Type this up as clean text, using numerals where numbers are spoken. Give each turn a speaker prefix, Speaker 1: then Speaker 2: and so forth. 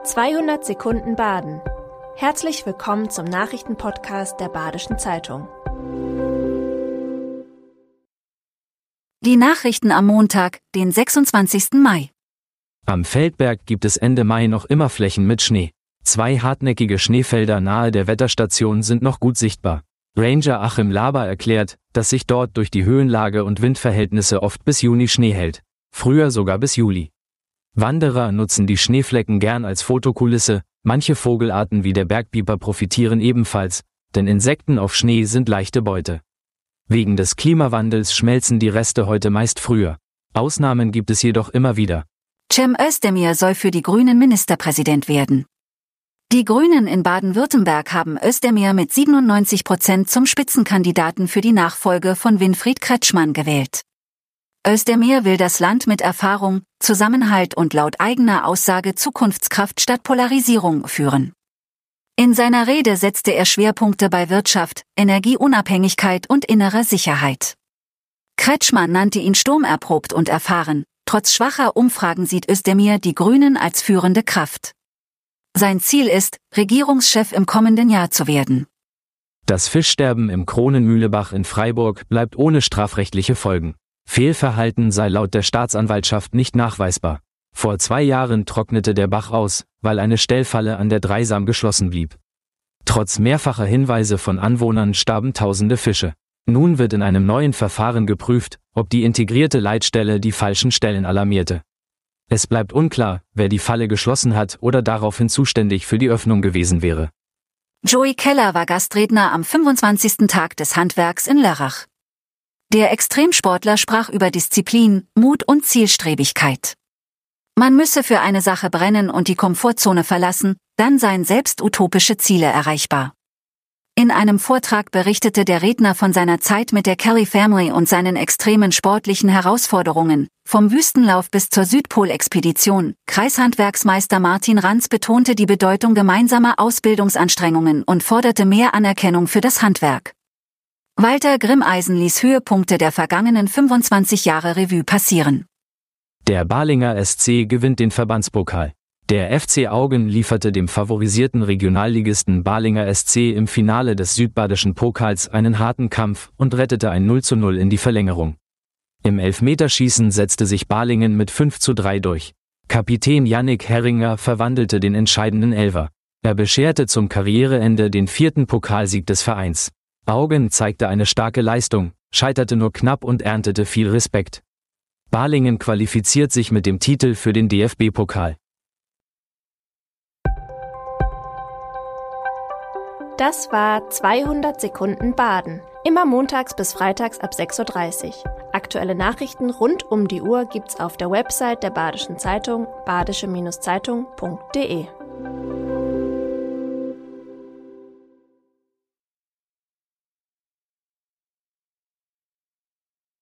Speaker 1: 200 Sekunden Baden. Herzlich willkommen zum Nachrichtenpodcast der Badischen Zeitung.
Speaker 2: Die Nachrichten am Montag, den 26. Mai.
Speaker 3: Am Feldberg gibt es Ende Mai noch immer Flächen mit Schnee. 2 hartnäckige Schneefelder nahe der Wetterstation sind noch gut sichtbar. Ranger Achim Laber erklärt, dass sich dort durch die Höhenlage und Windverhältnisse oft bis Juni Schnee hält. Früher sogar bis Juli. Wanderer nutzen die Schneeflecken gern als Fotokulisse, manche Vogelarten wie der Bergpieper profitieren ebenfalls, denn Insekten auf Schnee sind leichte Beute. Wegen des Klimawandels schmelzen die Reste heute meist früher. Ausnahmen gibt es jedoch immer wieder.
Speaker 2: Cem Özdemir soll für die Grünen Ministerpräsident werden. Die Grünen in Baden-Württemberg haben Özdemir mit 97% zum Spitzenkandidaten für die Nachfolge von Winfried Kretschmann gewählt. Özdemir will das Land mit Erfahrung, Zusammenhalt und laut eigener Aussage Zukunftskraft statt Polarisierung führen. In seiner Rede setzte er Schwerpunkte bei Wirtschaft, Energieunabhängigkeit und innerer Sicherheit. Kretschmann nannte ihn sturmerprobt und erfahren. Trotz schwacher Umfragen sieht Özdemir die Grünen als führende Kraft. Sein Ziel ist, Regierungschef im kommenden Jahr zu werden.
Speaker 3: Das Fischsterben im Kronenmühlebach in Freiburg bleibt ohne strafrechtliche Folgen. Fehlverhalten sei laut der Staatsanwaltschaft nicht nachweisbar. Vor 2 Jahren trocknete der Bach aus, weil eine Stellfalle an der Dreisam geschlossen blieb. Trotz mehrfacher Hinweise von Anwohnern starben tausende Fische. Nun wird in einem neuen Verfahren geprüft, ob die integrierte Leitstelle die falschen Stellen alarmierte. Es bleibt unklar, wer die Falle geschlossen hat oder daraufhin zuständig für die Öffnung gewesen wäre.
Speaker 2: Joey Keller war Gastredner am 25. Tag des Handwerks in Lörrach. Der Extremsportler sprach über Disziplin, Mut und Zielstrebigkeit. Man müsse für eine Sache brennen und die Komfortzone verlassen, dann seien selbst utopische Ziele erreichbar. In einem Vortrag berichtete der Redner von seiner Zeit mit der Kelly Family und seinen extremen sportlichen Herausforderungen, vom Wüstenlauf bis zur Südpolexpedition. Kreishandwerksmeister Martin Ranz betonte die Bedeutung gemeinsamer Ausbildungsanstrengungen und forderte mehr Anerkennung für das Handwerk. Walter Grimmeisen ließ Höhepunkte der vergangenen 25 Jahre Revue passieren.
Speaker 3: Der Balinger SC gewinnt den Verbandspokal. Der FC Augen lieferte dem favorisierten Regionalligisten Balinger SC im Finale des südbadischen Pokals einen harten Kampf und rettete ein 0:0 in die Verlängerung. Im Elfmeterschießen setzte sich Balingen mit 5:3 durch. Kapitän Yannick Herringer verwandelte den entscheidenden Elfer. Er bescherte zum Karriereende den 4. Pokalsieg des Vereins. Augen zeigte eine starke Leistung, scheiterte nur knapp und erntete viel Respekt. Balingen qualifiziert sich mit dem Titel für den DFB-Pokal.
Speaker 1: Das war 200 Sekunden Baden. Immer montags bis freitags ab 6:30 Uhr. Aktuelle Nachrichten rund um die Uhr gibt's auf der Website der Badischen Zeitung, badische-zeitung.de.